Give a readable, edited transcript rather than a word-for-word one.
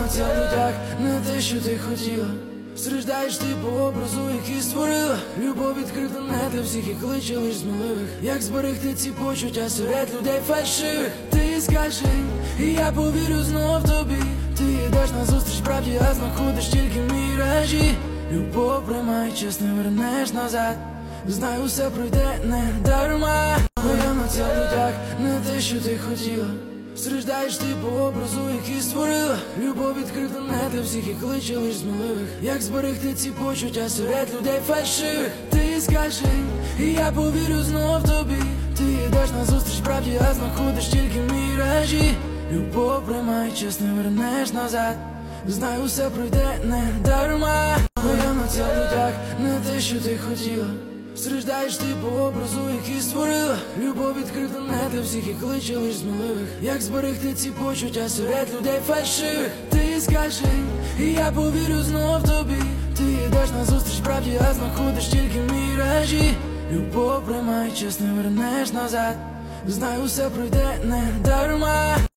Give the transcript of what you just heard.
ця лютяк, не те, що ти хотіла. Страждаєш ти по образу, який створила. Любов відкрита не для всіх і кличе лиш сміливих. Як зберегти ці почуття серед людей фальшивих? Ти скажи, і я повірю знов тобі. Ти йдеш назустріч правді, а знаходиш тільки міражі. Любов приймай, чесно вернеш назад. Знаю, все пройде не дарма. Моя ця лютяк, не те, що ти хотіла. Страждаєш ти по образу, який створила. Любов відкрита не для всіх і кличе лиш сміливих. Як зберегти ці почуття серед людей фальшивих? Ти скажи, і я повірю знов тобі. Ти йдеш назустріч правді, а знаходиш тільки міражі. Любов приймай, чесно вернеш назад. Знаю, все пройде не дарма. Моя ця лютяк, не те, що ти хотіла. Страждаєш ти по образу, який створила. Любов відкрита не для всіх і кличе лиш сміливих. Як зберегти ці почуття серед людей фальшивих? Ти скажи, і я повірю знов тобі. Ти йдеш назустріч правді, а знаходиш тільки міражі. Любов приймай, чесно вернеш назад. Знаю, все пройде не дарма.